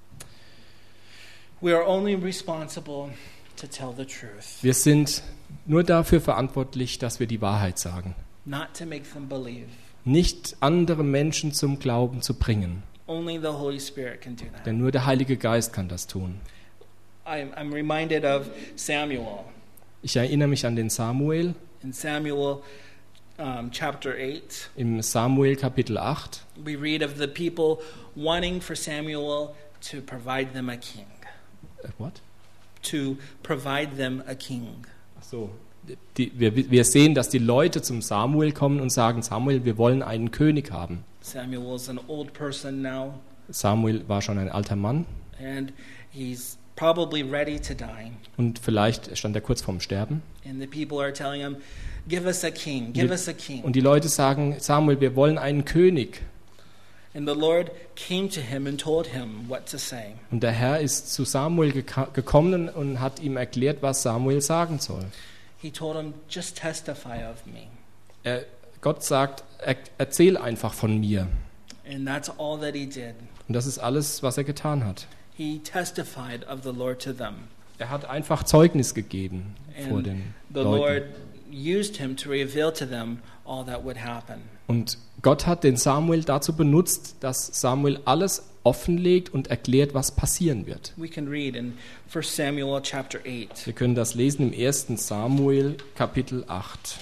We are only responsible to tell the truth, Wir sind nur dafür verantwortlich, dass wir die Wahrheit sagen. not to make them believe. Nicht andere Menschen zum Glauben zu bringen, Only the Holy Spirit can do that. denn nur der Heilige Geist kann das tun. I'm, I'm reminded of Samuel. Ich erinnere mich an den Samuel In Samuel um, chapter eight, im Samuel Kapitel acht. we read of the people wanting for Samuel to provide them a king. Äh, what? To provide them a king. Ach so. Die, wir, wir sehen, dass die Leute zum Samuel kommen und sagen, Samuel, wir wollen einen König haben. Samuel is an old person now, Samuel war schon ein alter Mann and he's probably ready to die. und vielleicht stand er kurz vorm Sterben. And the people are telling him, give us a king, give Die- us a king. Und die Leute sagen, Samuel, wir wollen einen König. And the Lord came to him and told him what to say. Und der Herr ist zu Samuel geka- gekommen und hat ihm erklärt, was Samuel sagen soll. He told him, just testify of me. er, Gott sagt, er, erzähl einfach von mir. And that's all that he did. Und das ist alles, was er getan hat. He testified of the Lord to them. Er hat einfach Zeugnis gegeben vor And den the Lord Leuten. used him to reveal to them all that would happen. Und Gott hat den Samuel dazu benutzt, dass Samuel alles offenlegt und erklärt, was passieren wird. We can read in First Samuel chapter eight. Wir können das lesen im ersten Samuel Kapitel acht.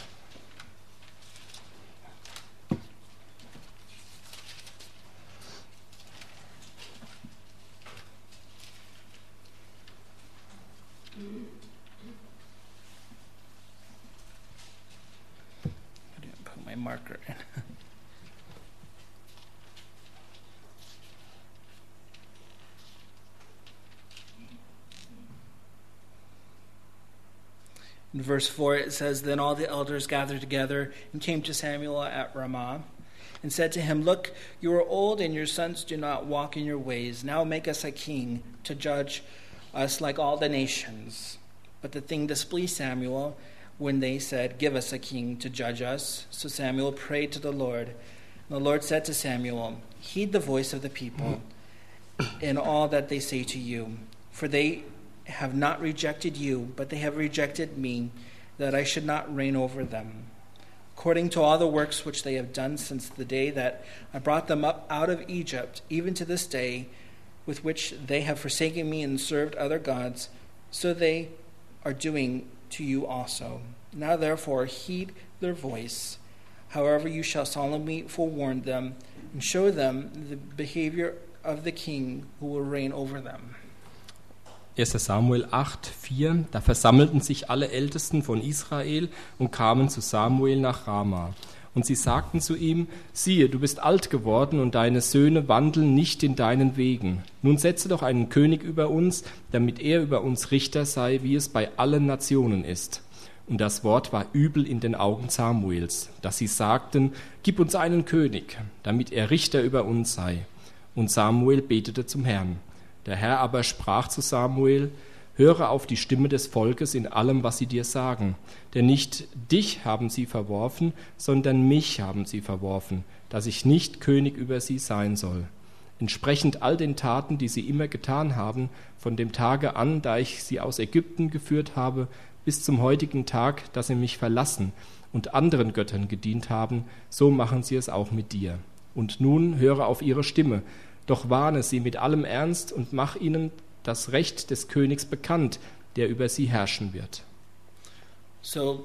I didn't put my marker in. In verse four, it says, Then all the elders gathered together and came to Samuel at Ramah and said to him, Look, you are old, and your sons do not walk in your ways. Now make us a king to judge us like all the nations. But the thing displeased Samuel when they said, Give us a king to judge us. So Samuel prayed to the Lord. And the Lord said to Samuel, Heed the voice of the people in all that they say to you, for they have not rejected you, but they have rejected me, that I should not reign over them. According to all the works which they have done since the day that I brought them up out of Egypt, even to this day, with which they have forsaken me and served other gods, so they are doing to you also. Now therefore heed their voice, however you shall solemnly forewarn them, and show them the behavior of the king who will reign over them. erster Samuel acht, vier. Da versammelten sich alle Ältesten von Israel und kamen zu Samuel nach Rama. Und sie sagten zu ihm, siehe, du bist alt geworden und deine Söhne wandeln nicht in deinen Wegen. Nun setze doch einen König über uns, damit er über uns Richter sei, wie es bei allen Nationen ist. Und das Wort war übel in den Augen Samuels, dass sie sagten, gib uns einen König, damit er Richter über uns sei. Und Samuel betete zum Herrn. Der Herr aber sprach zu Samuel, höre auf die Stimme des Volkes in allem, was sie dir sagen. Denn nicht dich haben sie verworfen, sondern mich haben sie verworfen, dass ich nicht König über sie sein soll. Entsprechend all den Taten, die sie immer getan haben, von dem Tage an, da ich sie aus Ägypten geführt habe, bis zum heutigen Tag, dass sie mich verlassen und anderen Göttern gedient haben, so machen sie es auch mit dir. Und nun höre auf ihre Stimme, doch warne sie mit allem Ernst und mach ihnen das Recht des Königs bekannt, der über sie herrschen wird. So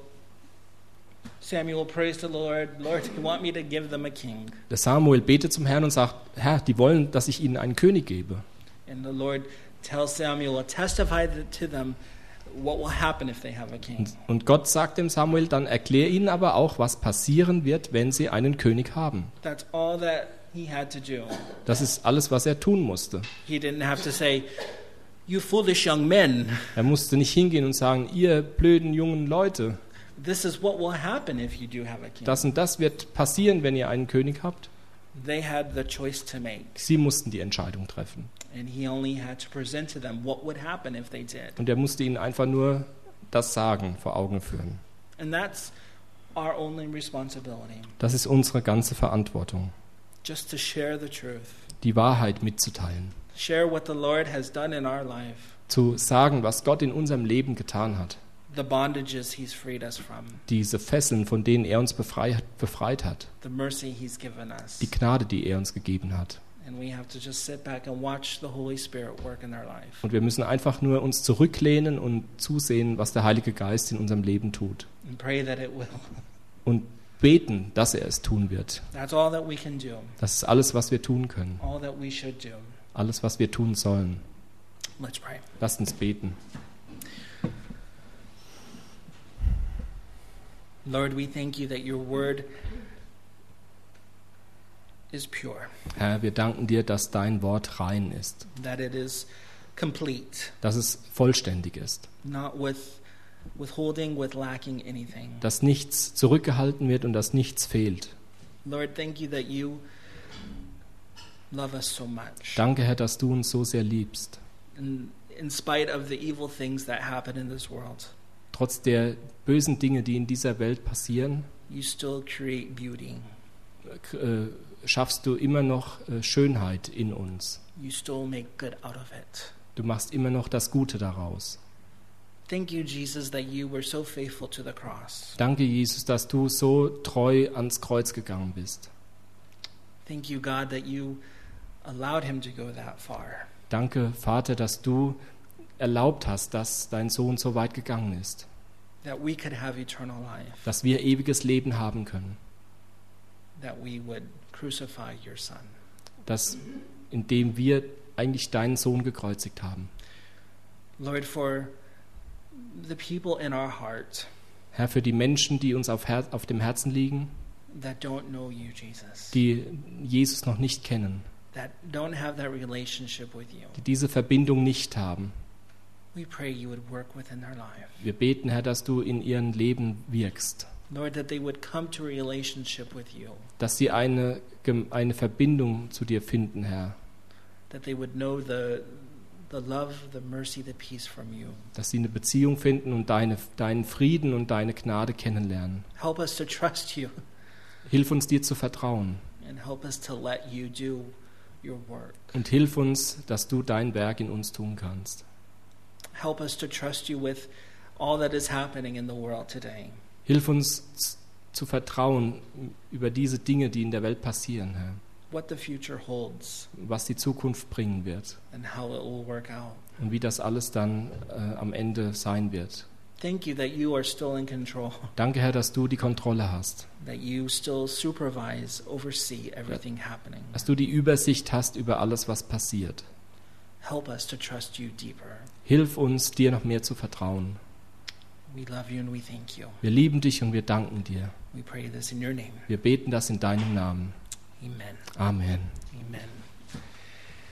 Samuel prays to the Lord, Lord, you want me to give them a king? Der Samuel betet zum Herrn und sagt, Herr, die wollen, dass ich ihnen einen König gebe. And the Lord tells Samuel, testify to them what will happen if they have a king. Und, und Gott sagt dem Samuel, dann erklär ihnen aber auch, was passieren wird, wenn sie einen König haben. That's all that he had to do. Das ist alles, was er tun musste. He didn't have to say, you foolish young men, Er musste nicht hingehen und sagen, ihr blöden jungen Leute, this is what will happen if you do have a king. das und das wird passieren, wenn ihr einen König habt. They had the choice to make, Sie mussten die Entscheidung treffen. and he only had to present to them what would happen if they did. Und er musste ihnen einfach nur das Sagen, vor Augen führen. And that's our only responsibility, Das ist unsere ganze Verantwortung, just to share the truth. die Wahrheit mitzuteilen, Share what the Lord has done in our life, zu sagen, was Gott in unserem Leben getan hat. the bondages he's freed us from, Diese Fesseln, von denen er uns befreit, befreit hat, the mercy he's given us. die Gnade, die er uns gegeben hat. And we have to just sit back and watch the Holy Spirit work in our life. Und wir müssen einfach nur uns zurücklehnen und zusehen, was der Heilige Geist in unserem Leben tut. And pray that it will. Und beten, dass er es tun wird. That's all that we can do. Das ist alles, was wir tun können. All that we should do. Alles, was wir tun sollen. Let's pray. Lasst uns beten. Lord, we thank you that your word is pure, Herr, wir danken dir, dass dein Wort rein ist, that it is complete, dass es vollständig ist, not with withholding, with lacking anything. dass nichts zurückgehalten wird und dass nichts fehlt. Lord, thank you that you love us so much. Danke, Herr, dass du uns so sehr liebst. In, in spite of the evil things that happen in this world, Trotz der bösen Dinge, die in dieser Welt passieren, you still create beauty. äh, schaffst du immer noch äh, Schönheit in uns. You still make good out of it. Du machst immer noch das Gute daraus. Thank you, Jesus, that you were so faithful to the cross. Danke, Jesus, dass du so treu ans Kreuz gegangen bist. Thank you, God, that you allowed him to go that far. Danke, Vater, dass du erlaubt hast, dass dein Sohn so weit gegangen ist, That we could have eternal life. dass wir ewiges Leben haben können, That we would crucify your son. dass indem wir eigentlich deinen Sohn gekreuzigt haben. Lord, for the people in our heart Herr, für die Menschen, die uns auf, Her- auf dem Herzen liegen, that don't know you, Jesus, die Jesus noch nicht kennen, that don't have that relationship with you, die diese Verbindung nicht haben, we pray you would work within their life. wir beten, Herr, dass du in ihrem Leben wirkst, Lord, that they would come to a relationship with you, dass sie eine, gem- eine Verbindung zu dir finden, Herr, that they would know the the love, the mercy, the peace from you. dass sie eine Beziehung finden und deine, deinen Frieden und deine Gnade kennenlernen. Help us to trust you Hilf uns, dir zu vertrauen and help us to let you do your work. und hilf uns, dass du dein Werk in uns tun kannst. Help us to trust you with all that is happening in the world today. Hilf uns z- zu vertrauen über diese Dinge, die in der Welt passieren, Herr, What the future holds was die Zukunft bringen wird and how it will work out. und wie das alles dann äh, am Ende sein wird. Thank you that you are still in control, Danke, Herr, dass du die Kontrolle hast, that you still supervise, oversee everything happening. dass du die Übersicht hast über alles, was passiert. Help us to trust you deeper. Hilf uns, dir noch mehr zu vertrauen. We love you and we thank you. Wir lieben dich und wir danken dir. We pray this in your name. Wir beten das in deinem Namen. Amen. Amen. Amen.